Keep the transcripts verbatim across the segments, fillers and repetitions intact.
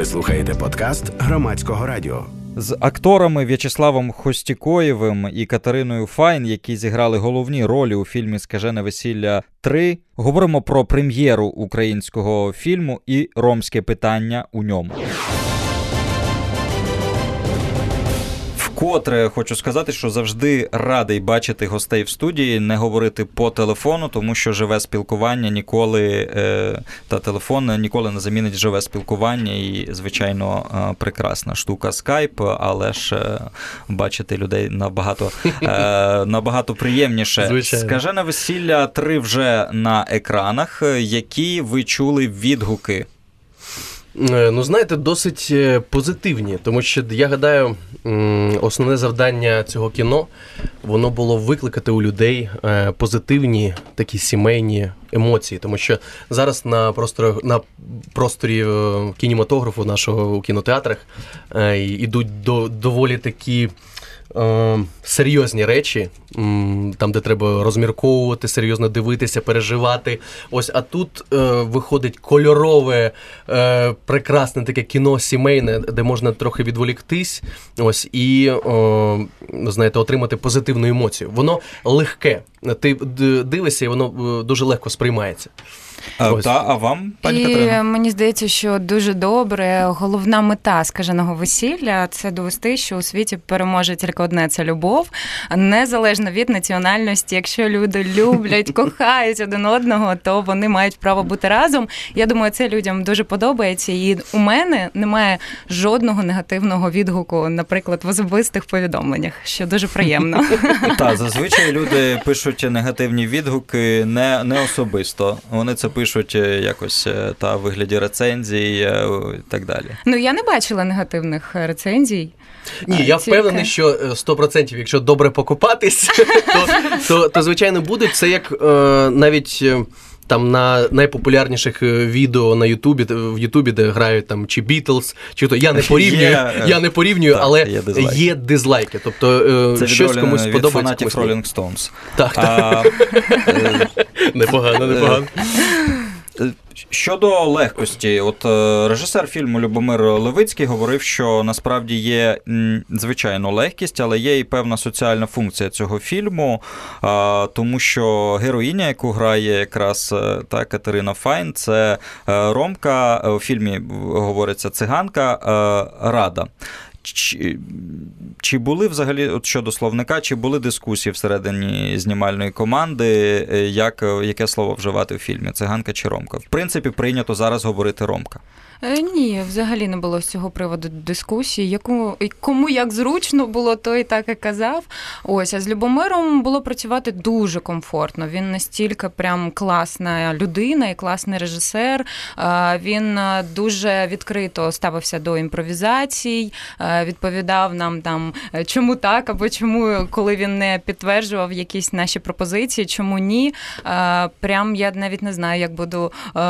Ви слухаєте подкаст Громадського радіо. З акторами В'ячеславом Хостікоєвим і Катериною Файн, які зіграли головні ролі у фільмі «Скажене весілля три», говоримо про прем'єру українського фільму і ромське питання у ньому. Вкотре хочу сказати, що завжди радий бачити гостей в студії, не говорити по телефону, тому що живе спілкування ніколи, е, та телефон ніколи не замінить живе спілкування і, звичайно, е, прекрасна штука скайп, але ж е, бачити людей набагато, е, набагато приємніше. Звичайно. «Скажене весілля три» вже на екранах. Які ви чули відгуки? Ну, знаєте, досить позитивні, тому що, я гадаю, основне завдання цього кіно, воно було викликати у людей позитивні такі сімейні емоції, тому що зараз на просторі, на просторі кінематографу нашого у кінотеатрах йдуть до, доволі такі Е, серйозні речі, там, де треба розмірковувати, серйозно дивитися, переживати. Ось, а тут е, виходить кольорове, е, прекрасне таке кіно сімейне, де можна трохи відволіктись, ось, і, е, знаєте, отримати позитивну емоцію. Воно легке. Ти дивишся, і воно дуже легко сприймається. А, та, а вам, пані і Катерина? Мені здається, що дуже добре. Головна мета «Скаженого весілля» – це довести, що у світі переможе тільки одне – це любов, незалежно від національності. Якщо люди люблять, кохають один одного, то вони мають право бути разом. Я думаю, це людям дуже подобається. І у мене немає жодного негативного відгуку, наприклад, в особистих повідомленнях, що дуже приємно. Так, зазвичай люди пишуть негативні відгуки не, не особисто. Вони це пишуть якось та в вигляді рецензій і так далі. Ну, я не бачила негативних рецензій. Ні, я тільки... впевнений, що сто відсотків, якщо добре покупатись, то, то, то, звичайно, будуть. Це як е, навіть... Там на найпопулярніших відео на Ютубі, в Ютубі, де грають там чи Бітлз, чи то я не порівнюю, yeah, я не порівнюю, так, але є дизлайки. є дизлайки. Тобто це щось комусь сподобається. Це від фанатів Rolling Stones. Так, так. Непогано, непогано. Щодо легкості, от режисер фільму Любомир Левицький говорив, що насправді є, звичайно, легкість, але є і певна соціальна функція цього фільму, тому що героїня, яку грає якраз та Катерина Файн, це ромка, у фільмі говориться циганка, Рада. Чи, чи були взагалі, от щодо словника, чи були дискусії всередині знімальної команди, як, яке слово вживати в фільмі, циганка чи ромка? В принципі, прийнято зараз говорити ромка. Ні, взагалі не було з цього приводу дискусії. Яку, кому як зручно було, той так і казав. Ось, а з Любомиром було працювати дуже комфортно. Він настільки прям класна людина і класний режисер. Він дуже відкрито ставився до імпровізацій, відповідав нам там, чому так, або чому, коли він не підтверджував якісь наші пропозиції, чому ні. Прям я навіть не знаю, як буду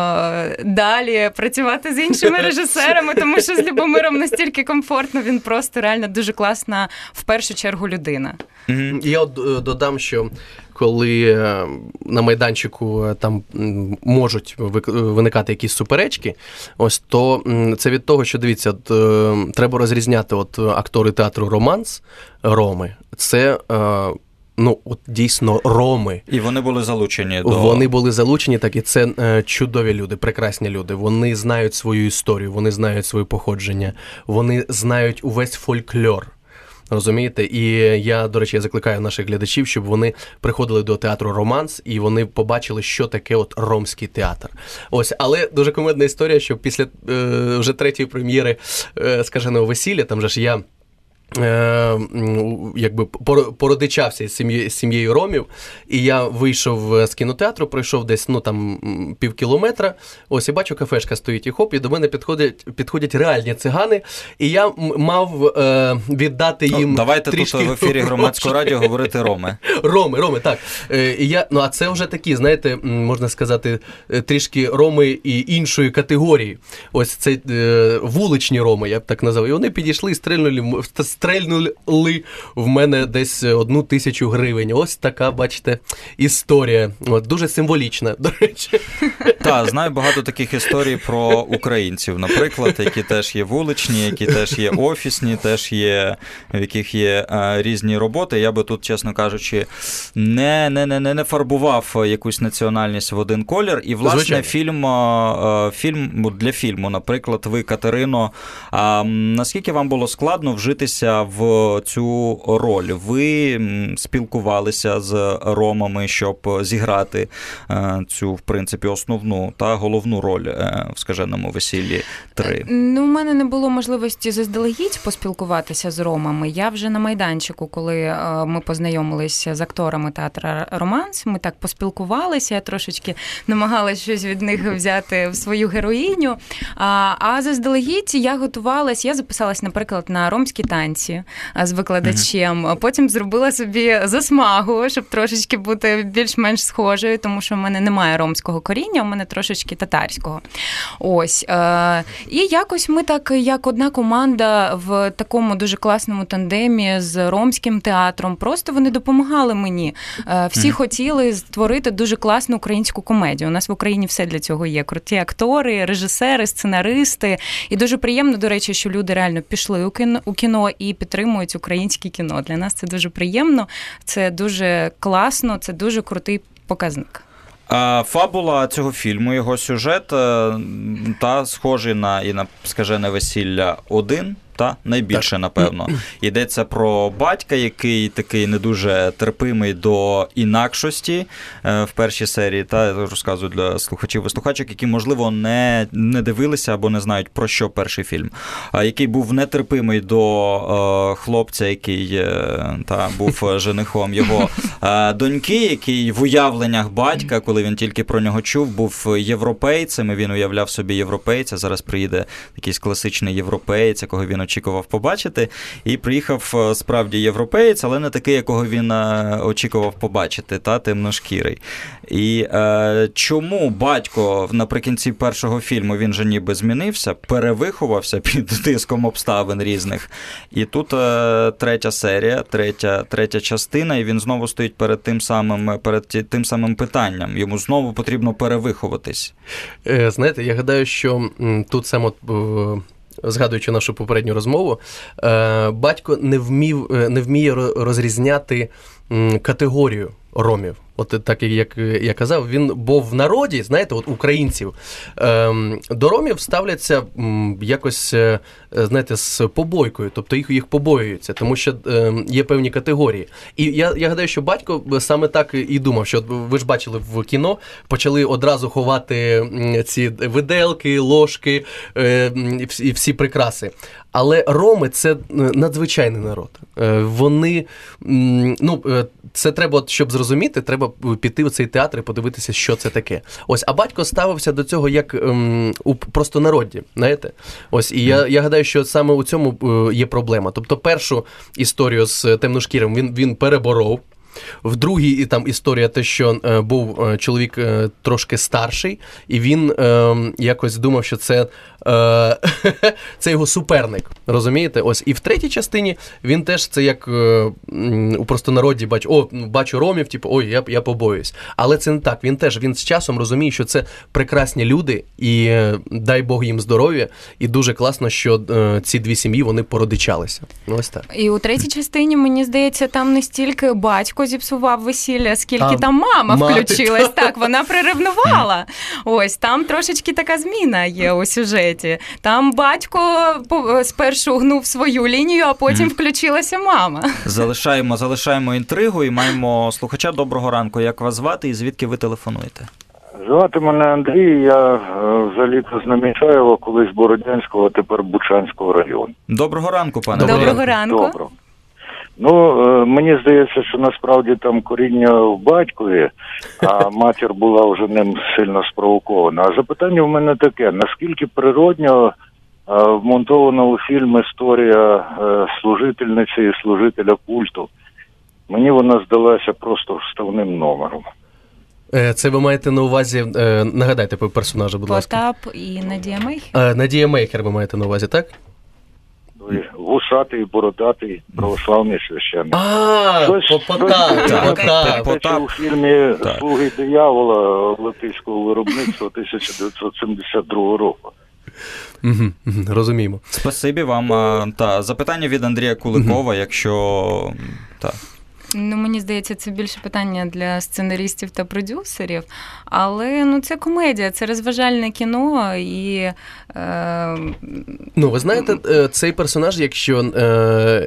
далі працювати з іншими режисерами, тому що з Любомиром настільки комфортно, він просто реально дуже класна, в першу чергу, людина. Mm-hmm. Я от додам, що коли на майданчику там можуть виникати якісь суперечки, ось, то це від того, що, дивіться, от, треба розрізняти от актори театру «Романс», роми, це... Ну, от дійсно роми. І вони були залучені до... Вони були залучені, так, і це е, чудові люди, прекрасні люди. Вони знають свою історію, вони знають своє походження, вони знають увесь фольклор. Розумієте? І я, до речі, я закликаю наших глядачів, щоб вони приходили до театру «Романс» і вони побачили, що таке от ромський театр. Ось, але дуже кумедна історія, що після е, вже третьої прем'єри е, «Скаженого весілля», там же ж я Е, якби породичався з сім'єю, з сім'єю ромів, і я вийшов з кінотеатру, пройшов десь, ну, там, пів кілометра, ось, і бачу, кафешка стоїть, і хоп, і до мене підходять, підходять реальні цигани, і я мав е, віддати їм ну, давайте трішки... тут в ефірі Громадського радіо говорити роми. Роми, роми, так. Е, і я, ну, а це вже такі, знаєте, можна сказати, трішки роми і іншої категорії. Ось це е, вуличні роми, я б так назвав. І вони підійшли і стрельнули, стрельнули в мене десь одну тисячу гривень. Ось така, бачите, історія. От, дуже символічна, до речі. Так, знаю багато таких історій про українців, наприклад, які теж є вуличні, які теж є офісні, теж є, в яких є а, різні роботи. Я би тут, чесно кажучи, не, не, не, не фарбував якусь національність в один колір. І, власне, Звичайно. фільм, а, фільм для фільму, наприклад, ви, Катерино, а, наскільки вам було складно вжитися в цю роль? Ви спілкувалися з ромами, щоб зіграти а, цю, в принципі, основну та головну роль в «Скаженому весіллі три»? Ну, у мене не було можливості заздалегідь поспілкуватися з ромами. Я вже на майданчику, коли ми познайомилися з акторами театру «Романс», ми так поспілкувалися, я трошечки намагалася щось від них взяти в свою героїню. А, а заздалегідь я готувалась, я записалась, наприклад, на ромські танці з викладачем, mm-hmm. потім зробила собі засмагу, щоб трошечки бути більш-менш схожою, тому що в мене немає ромського коріння, у мене трошечки татарського. Ось. І якось ми так, як одна команда в такому дуже класному тандемі з ромським театром, просто вони допомагали мені. Всі mm. хотіли створити дуже класну українську комедію. У нас в Україні все для цього є. Круті актори, режисери, сценаристи. І дуже приємно, до речі, що люди реально пішли у кіно, у кіно і підтримують українське кіно. Для нас це дуже приємно, це дуже класно, це дуже крутий показник. Фабула цього фільму, його сюжет, та схожий на і на «Скажене весілля один», та найбільше, так. напевно. Йдеться про батька, який такий не дуже терпимий до інакшості в першій серії, та розказую для слухачів і слухачок, які, можливо, не, не дивилися або не знають, про що перший фільм, який був нетерпимий до хлопця, який та, був женихом його доньки, який в уявленнях батька, коли він тільки про нього чув, був європейцем, і він уявляв собі європейця, зараз приїде якийсь класичний європеєць, якого він очікував побачити, і приїхав справді європеєць, але не такий, якого він очікував побачити, та темношкірий. І е, чому батько наприкінці першого фільму, він же ніби змінився, перевиховався під тиском обставин різних. І тут е, третя серія, третя, третя частина, і він знову стоїть перед тим самим, перед тим самим питанням. Йому знову потрібно перевиховатись. Е, знаєте, я гадаю, що тут саме згадуючи нашу попередню розмову, батько не вмів, не вміє розрізняти категорію ромів. От так, як я казав, він, бо в народі, знаєте, от українців, до ромів ставляться якось, знаєте, з побойкою, тобто їх, їх побоюються, тому що є певні категорії. І я, я гадаю, що батько саме так і думав, що ви ж бачили в кіно, почали одразу ховати ці виделки, ложки і всі прикраси. Але роми – це надзвичайний народ. Вони, ну, це треба, щоб зрозуміти, треба піти в цей театр і подивитися, що це таке. Ось, а батько ставився до цього як ем, у простонароді, знаєте? Ось, і я, я гадаю, що саме у цьому є проблема. Тобто першу історію з темношкірим він, він переборов. В другій там історія те, що е, був е, чоловік е, трошки старший, і він е, якось думав, що це, е, це його суперник, розумієте? Ось, і в третій частині він теж це як е, у простонароді бачу, о, бачу ромів, типу, ой, я, я побоююсь. Але це не так, він теж, він з часом розуміє, що це прекрасні люди, і е, дай Бог їм здоров'я, і дуже класно, що е, ці дві сім'ї, вони породичалися. Ось так. І у третій частині, мені здається, там не стільки батько зіпсував весілля, скільки а, там мама мати, включилась. Так. так, вона приревнувала. Ось, там трошечки така зміна є у сюжеті. Там батько спершу гнув свою лінію, а потім включилася мама. Залишаємо, залишаємо інтригу і маємо слухача. Доброго ранку. Як вас звати і звідки ви телефонуєте? Звати мене Андрій, я взагалі-то з Немічаєва, колись Бородянського, а тепер Бучанського району. Доброго ранку, пане. Доброго, Доброго ранку. Доброго. Ну, мені здається, що насправді там коріння в батькові, а матір була вже ним сильно спровокована. А запитання в мене таке, наскільки природньо вмонтована у фільм історія служительниці і служителя культу? Мені вона здалася просто вставним номером. Це ви маєте на увазі, нагадайте персонажа, будь ласка. Потап і Надія Мейхер? Надія Мейхер ви маєте на увазі, так? той вусатий, бородатий православний священник. А, Потап, Так. Потап. У фільмі «Слуги диявола» латиського виробництва тисяча дев'ятсот сімдесят другого року. Угу, угу, розуміємо. Спасибі вам. Та, запитання від Андрія Куликова, угу. якщо... Так. Ну, мені здається, це більше питання для сценаристів та продюсерів, але ну, це комедія, це розважальне кіно і... Е... Ну, ви знаєте, цей персонаж, якщо... Е...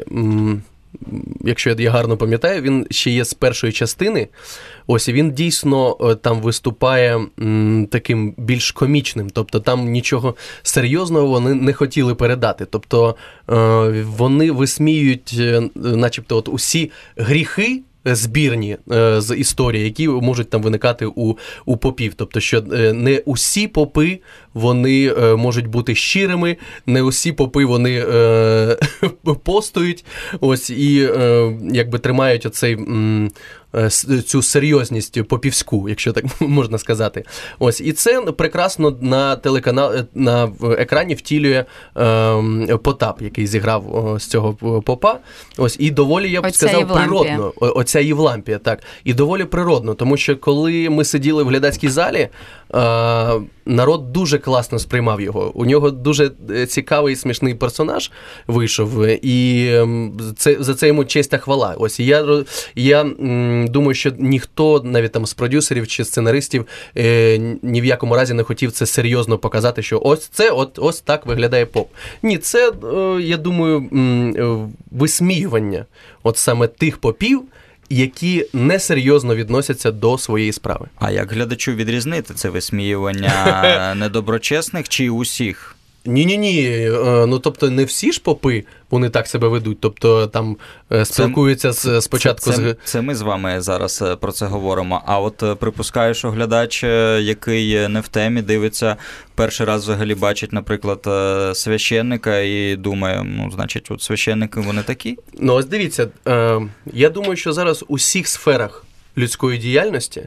Якщо я гарно пам'ятаю, він ще є з першої частини. Ось, і він дійсно там виступає м, таким більш комічним. Тобто там нічого серйозного вони не хотіли передати. Тобто е, вони висміюють начебто от усі гріхи збірні е, з історії, які можуть там виникати у, у попів. Тобто, що е, не усі попи, вони е, можуть бути щирими, не усі попи, вони е, постують, ось, і е, якби тримають оцей... М, цю серйозність попівську, якщо так можна сказати. Ось, і це прекрасно на телеканал, на екрані втілює е, Потап, який зіграв з цього попа. Ось, і доволі, я б Оця сказав, Євлампія. природно. Оця Євлампія, так. І доволі природно, тому що коли ми сиділи в глядацькій залі, е, народ дуже класно сприймав його. У нього дуже цікавий, смішний персонаж вийшов, і це, за це йому честь та хвала. Ось, і я, я думаю, що ніхто, навіть там з продюсерів чи сценаристів, е, ні в якому разі не хотів це серйозно показати, що ось це, от, ось так виглядає поп. Ні, це, е, я думаю, м, висміювання от саме тих попів, які несерйозно відносяться до своєї справи. А як глядачу відрізнити це висміювання недоброчесних чи усіх? Ні-ні-ні, ну тобто не всі ж попи, вони так себе ведуть, тобто там спілкуються з, спочатку... Це, це, це ми з вами зараз про це говоримо, а от припускаю, що глядач, який не в темі, дивиться, перший раз взагалі бачить, наприклад, священника і думає, ну, значить, от священники вони такі? Ну, ось дивіться, я думаю, що зараз у всіх сферах людської діяльності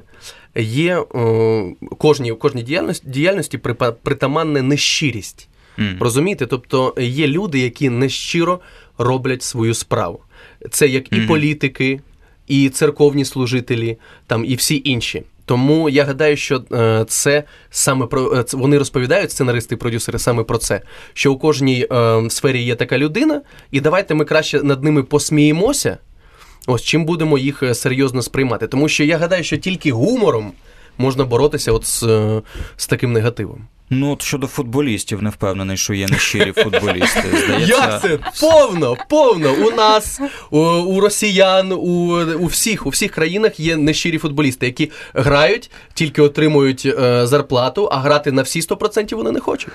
є, кожній, кожній діяльності, діяльності притаманна нещирість. Mm. Розумієте? Тобто є люди, які нещиро роблять свою справу. Це як і mm. політики, і церковні служителі, там, і всі інші. Тому я гадаю, що це саме про вони розповідають, сценаристи і продюсери, саме про це, що у кожній е, сфері є така людина, і давайте ми краще над ними посміємося, ось чим будемо їх серйозно сприймати. Тому що я гадаю, що тільки гумором можна боротися от з, з таким негативом. Ну, от щодо футболістів, не впевнений, що є нещирі футболісти. Здається... Як це? Повно, повно. У нас, у, у росіян, у, у, всіх, у всіх країнах є нещирі футболісти, які грають, тільки отримують е, зарплату, а грати на всі сто відсотків вони не хочуть.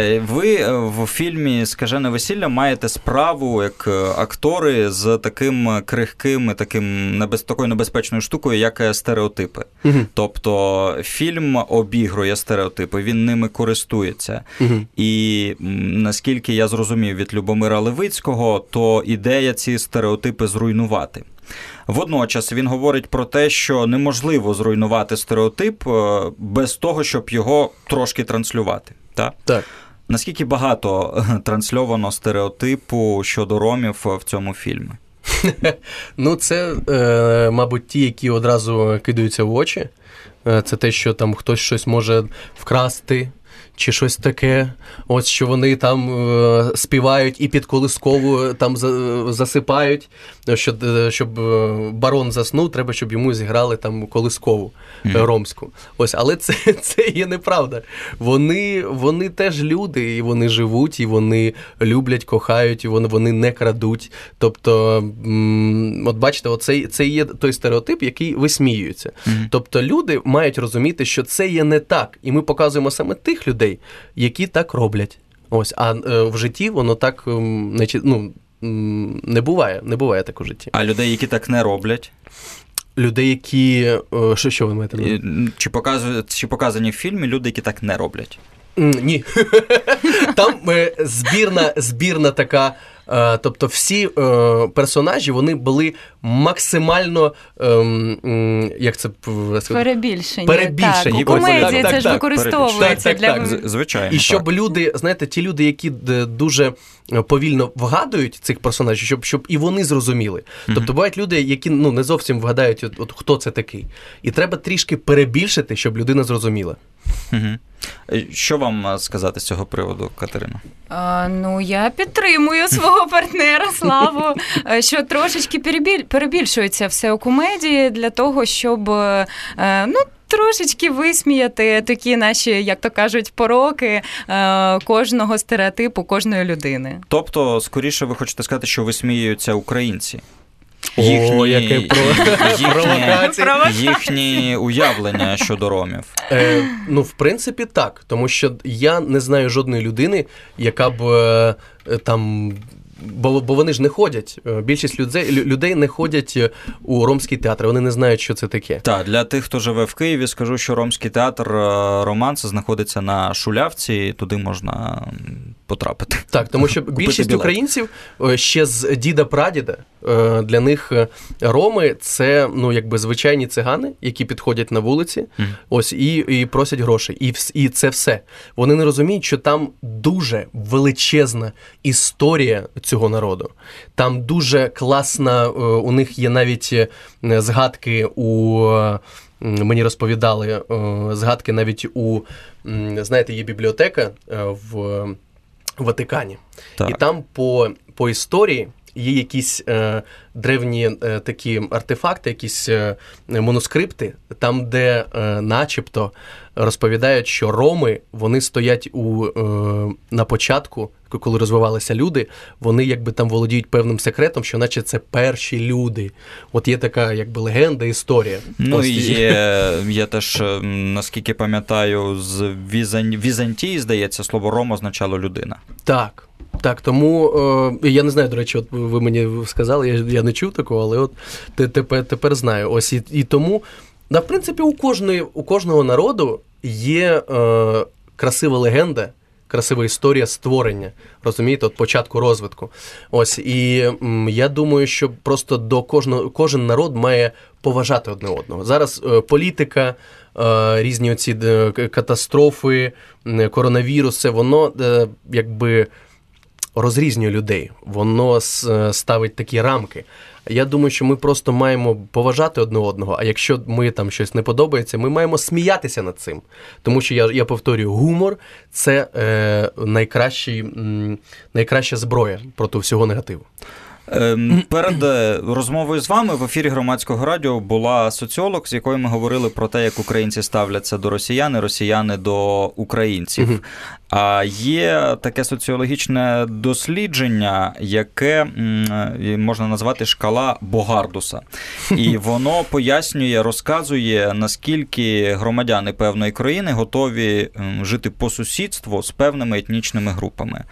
Ви в фільмі «Скажене весілля» маєте справу, як актори, з таким крихким, таким небез... такою небезпечною штукою, як стереотипи. Угу. Тобто фільм обігрує стереотипи, він ними користується. Угу. І наскільки я зрозумів від Любомира Левицького, то ідея ці стереотипи зруйнувати. Водночас він говорить про те, що неможливо зруйнувати стереотип без того, щоб його трошки транслювати. Так? Так. Наскільки багато трансльовано стереотипу щодо ромів в цьому фільмі? Ну, це, е, мабуть, ті, які одразу кидаються в очі. Це те, що там хтось щось може вкрасти, чи щось таке, ось що вони там е, співають і під колискову там за, засипають, що, щоб барон заснув, треба, щоб йому зіграли там колискову mm. ромську. Ось, але це, це є неправда. Вони, вони теж люди, і вони живуть, і вони люблять, кохають, і вони, вони не крадуть. Тобто, м, от бачите, оце, це є той стереотип, який висміюється. Mm. Тобто люди мають розуміти, що це є не так, і ми показуємо саме тих людей, які так роблять. Ось, а е, в житті воно так не, ну, не буває, не буває так у житті. А людей, які так не роблять? Людей, які... Е, що, що ви маєте на увазі? Чи, показує, чи показані в фільмі люди, які так не роблять? Ні. Там е, збірна, збірна така Е, тобто всі е, персонажі, вони були максимально, е, як це сказати? Перебільшені. Перебільшені. Так, у комедії так, це так, ж так, використовується. так, так, для... так. Звичайно. І щоб так. люди, знаєте, ті люди, які дуже повільно вгадують цих персонажів, щоб, щоб і вони зрозуміли. Mm-hmm. Тобто бувають люди, які ну, не зовсім вгадають, от, от, хто це такий. І треба трішки перебільшити, щоб людина зрозуміла. Угу. Що вам сказати з цього приводу, Катерина? А, ну, я підтримую свого партнера Славу, що трошечки перебіль... перебільшується все у комедії для того, щоб, ну, трошечки висміяти такі наші, як то кажуть, пороки кожного стереотипу, кожної людини. Тобто, скоріше ви хочете сказати, що висміюються українці? Їхні, О, яке про... їхні, їхні уявлення щодо ромів. Е, ну, в принципі, так. Тому що я не знаю жодної людини, яка б е, там... Бо, бо вони ж не ходять. Більшість людей, людей не ходять у ромський театр, вони не знають, що це таке. Так, для тих, хто живе в Києві, скажу, що ромський театр «Романс» знаходиться на Шулявці, і туди можна потрапити. Так, тому що більшість білет. Українців ще з діда-прадіда, для них роми – це, ну, якби звичайні цигани, які підходять на вулиці, mm. ось, і, і просять грошей. І, і це все. Вони не розуміють, що там дуже величезна історія цього народу. Там дуже класна, у них є навіть згадки у... Мені розповідали згадки навіть у, знаєте, є бібліотека в Ватикані. Так. І там по, по історії є якісь е, древні е, такі артефакти, якісь е, манускрипти, там, де е, начебто розповідають, що роми, вони стоять у, е, на початку, коли розвивалися люди, вони якби там володіють певним секретом, що наче це перші люди. От є така якби легенда, історія. Ну, Ось... є, я теж, наскільки пам'ятаю, з Візан... Візантії, здається, слово «ром» означало «людина». Так. Так, тому, е, я не знаю, до речі, от ви мені сказали, я, я не чув такого, але от тепер, тепер знаю. Ось і, і тому, да, в принципі, у, кожної, у кожного народу є е, красива легенда, красива історія створення, розумієте, от початку розвитку. Ось, і м, я думаю, що просто до кожного, кожен народ має поважати одне одного. Зараз е, політика, е, різні оці е, катастрофи, е, коронавірус, це воно е, якби розрізнює людей, воно ставить такі рамки. Я думаю, що ми просто маємо поважати одне одного, а якщо ми там щось не подобається, ми маємо сміятися над цим. Тому що, я, я повторюю, гумор – це е, найкращий, м, найкраща зброя проти всього негативу. Перед розмовою з вами в ефірі Громадського радіо була соціолог, з якою ми говорили про те, як українці ставляться до росіян і росіяни до українців. А є таке соціологічне дослідження, яке можна назвати шкала Богардуса. І воно пояснює, розказує, наскільки громадяни певної країни готові жити по сусідству з певними етнічними групами.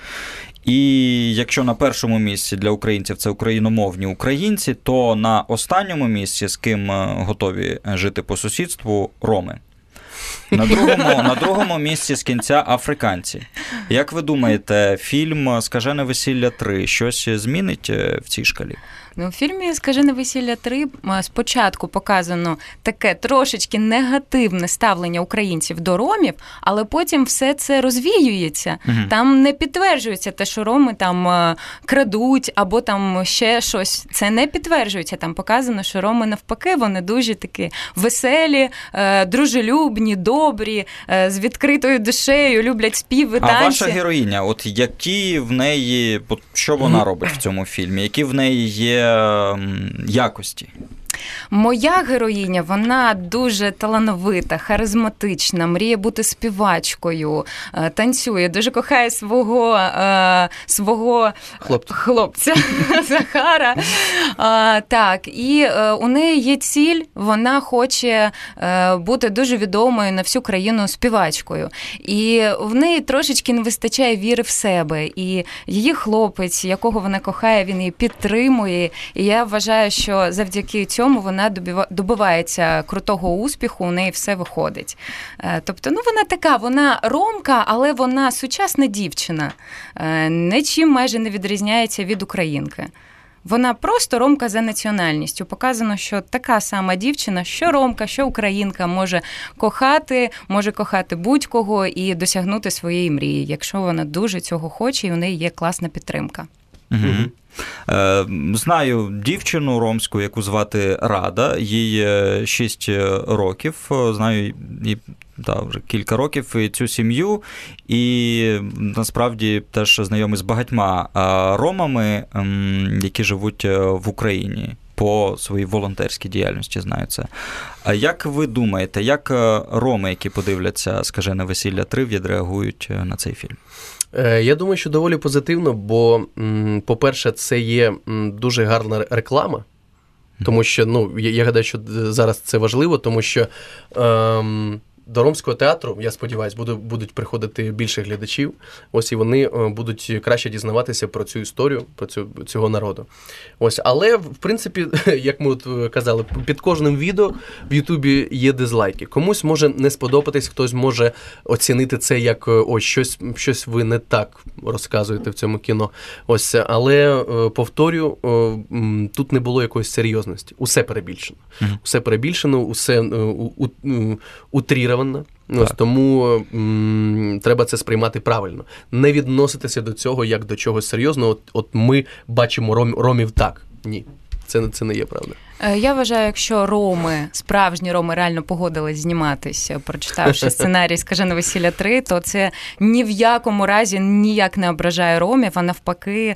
І якщо на першому місці для українців це україномовні українці, то на останньому місці, з ким готові жити по сусідству, роми. На другому, на другому місці з кінця африканці. Як ви думаєте, фільм «Скажене весілля три» щось змінить в цій шкалі? Ну, в фільмі «Скажене весілля три» спочатку показано таке трошечки негативне ставлення українців до ромів, але потім все це розвіюється. Угу. Там не підтверджується те, що роми там крадуть або там ще щось. Це не підтверджується. Там показано, що роми навпаки, вони дуже такі веселі, дружелюбні, добрі, з відкритою душею, люблять співи, танці. А ваша героїня, от які в неї, що вона робить в цьому фільмі? Які в неї є якості? Моя героїня, вона дуже талановита, харизматична, мріє бути співачкою, танцює, дуже кохає свого, свого хлопця, хлопця Захара. Так, і у неї є ціль, вона хоче бути дуже відомою на всю країну співачкою. І в неї трошечки не вистачає віри в себе. І її хлопець, якого вона кохає, він її підтримує. І я вважаю, що завдяки цьому цьому вона добивається крутого успіху, у неї все виходить. Тобто, ну, вона така, вона ромка, але вона сучасна дівчина. Нічим майже не відрізняється від українки. Вона просто ромка за національністю. Показано, що така сама дівчина, що ромка, що українка, може кохати, може кохати будь-кого і досягнути своєї мрії, якщо вона дуже цього хоче і у неї є класна підтримка. Угу. Знаю дівчину ромську, яку звати Рада, їй шість років, знаю її та, вже кілька років і цю сім'ю, і насправді теж знайомий з багатьма ромами, які живуть в Україні. По своїй волонтерській діяльності знаю це. А як ви думаєте, як роми, які подивляться «Скажене весілля три», відреагують на цей фільм? Я думаю, що доволі позитивно, бо, по-перше, це є дуже гарна реклама, тому що, ну, я гадаю, що зараз це важливо, тому що ем, до Ромського театру, я сподіваюся, будуть приходити більше глядачів, ось, і вони будуть краще дізнаватися про цю історію, про цю, цього народу. Ось, але, в принципі, як ми от казали, під кожним відео в Ютубі є дизлайки. Комусь може не сподобатись, хтось може оцінити це як ось щось, щось ви не так розказуєте в цьому кіно. Ось, але, повторю, тут не було якоїсь серйозності. Усе перебільшено. Mm-hmm. Усе перебільшено, усе утріровано. Ось, тому м, треба це сприймати правильно. Не відноситися до цього як до чогось серйозного. От, от ми бачимо ром, ромів так. Ні, це, це не є правда. Я вважаю, якщо роми, справжні роми реально погодились зніматися, прочитавши сценарій «Скажене весілля три», то це ні в якому разі ніяк не ображає ромів, а навпаки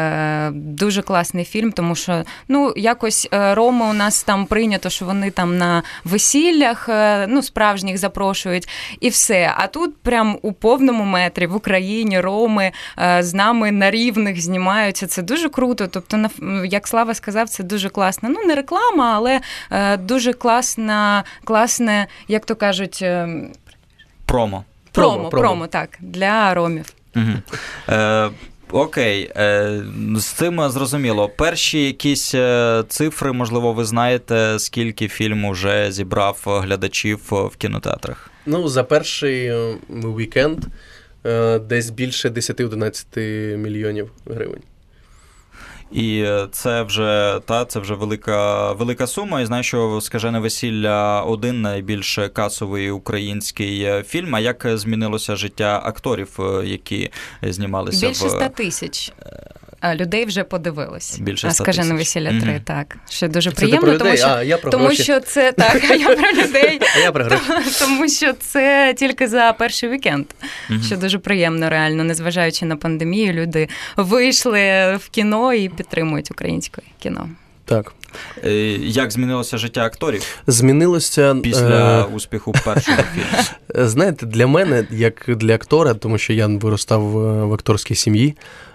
дуже класний фільм, тому що, ну, якось роми у нас там прийнято, що вони там на весіллях, ну, справжніх запрошують, і все. А тут прям у повному метрі в Україні роми з нами на рівних знімаються. Це дуже круто. Тобто, як Слава сказав, це дуже класно. Ну, не реклама, але е, дуже класна, класне, як то кажуть... Е... Промо. Промо, промо, промо, так, для ромів. Угу. Е, окей, е, з цим зрозуміло. Перші якісь цифри, можливо, ви знаєте, скільки фільм уже зібрав глядачів в кінотеатрах? Ну, за перший вікенд е, десь більше десять-одинадцять мільйонів гривень. І це вже, та, це вже велика, велика сума. І знаю, що «Скажене весілля один» найбільш касовий український фільм. А як змінилося життя акторів, які знімалися? Більше в... ста тисяч людей вже подивились. Більше ста «Скажене тисяч. весілля три», mm-hmm. так. Що дуже це приємно, тому що, а, я про тому що це, так, а я про людей. А я про гроші. Тому що це тільки за перший вікенд, mm-hmm. що дуже приємно реально, незважаючи на пандемію, люди вийшли в кіно і підтримують українське кіно. Так. Як змінилося життя акторів? Змінилося... Після е... успіху першого фільму. Знаєте, для мене, як для актора, тому що я виростав в акторській сім'ї,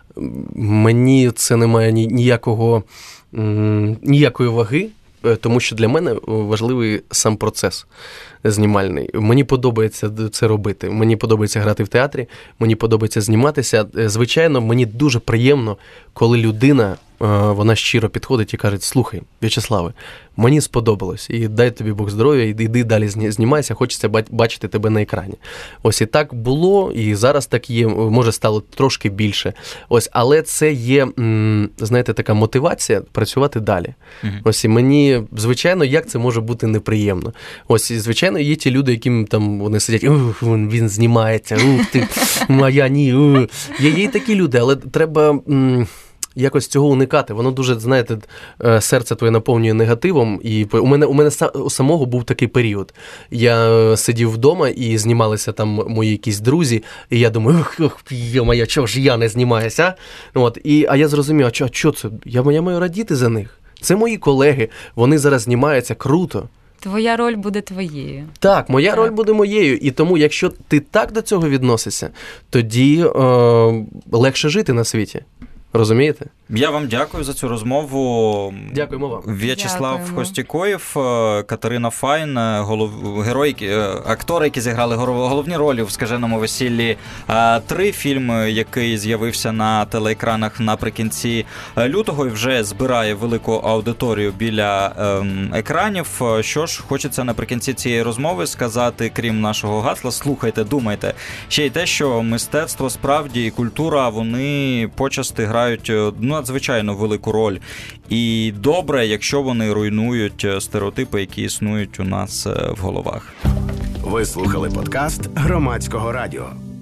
мені це не має ніякого, ніякої ваги, тому що для мене важливий сам процес знімальний. Мені подобається це робити. Мені подобається грати в театрі, мені подобається зніматися. Звичайно, мені дуже приємно, коли людина, вона щиро підходить і каже: слухай, В'ячеславе, мені сподобалось, і дай тобі Бог здоров'я, іди далі знімайся, хочеться бачити тебе на екрані. Ось і так було, і зараз так є, може стало трошки більше. Ось, але це є, знаєте, така мотивація працювати далі. Uh-huh. Ось і мені, звичайно, як це може бути неприємно. Ось, і звичайно, є ті люди, яким там вони сидять: ух, він знімається, ух ти, моя ні, ух. Є, є і такі люди, але треба... М- якось цього уникати. Воно дуже, знаєте, серце твоє наповнює негативом. І у мене, у мене у самого був такий період. Я сидів вдома і знімалися там мої якісь друзі, і я думаю: ох, ох, йо-моє, чого ж я не знімаюся? От, і, а я зрозумів, а що, а що це? Я, я маю радіти за них. Це мої колеги, вони зараз знімаються, круто. Твоя роль буде твоєю. Так, моя так. роль буде моєю. І тому, якщо ти так до цього відносишся, тоді е, легше жити на світі. Розумієте? Я вам дякую за цю розмову. Дякуємо вам. В'ячеслав Дякуємо. Хостікоєв, Катерина Файн, голов... герої, актори, які зіграли головні ролі в «Скаженому весіллі три», фільм, який з'явився на телеекранах наприкінці лютого і вже збирає велику аудиторію біля ем, екранів. Що ж, хочеться наприкінці цієї розмови сказати, крім нашого гасла, слухайте, думайте, ще й те, що мистецтво справді і культура, вони почасти грають ну, надзвичайно велику роль. І добре, якщо вони руйнують стереотипи, які існують у нас в головах. Ви слухали подкаст Громадського радіо.